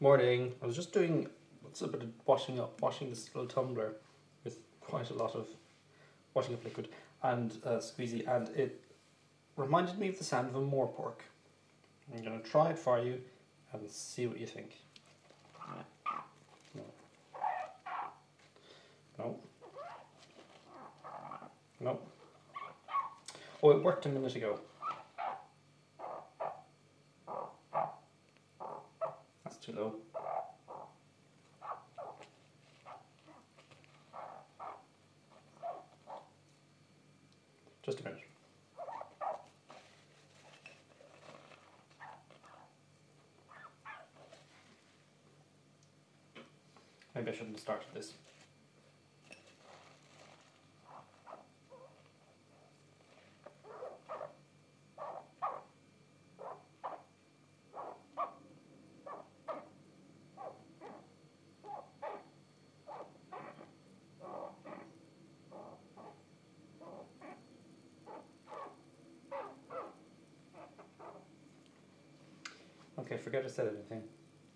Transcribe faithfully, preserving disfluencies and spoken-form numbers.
Morning. I was just doing what's a bit of washing up, washing this little tumbler with quite a lot of washing up liquid and uh, squeezy, and it reminded me of the sound of a moorpork. I'm going to try it for you and see what you think. No. No. No. Oh, it worked a minute ago. That's too low. Just a minute. Maybe I shouldn't have started this. Okay, forget I said anything.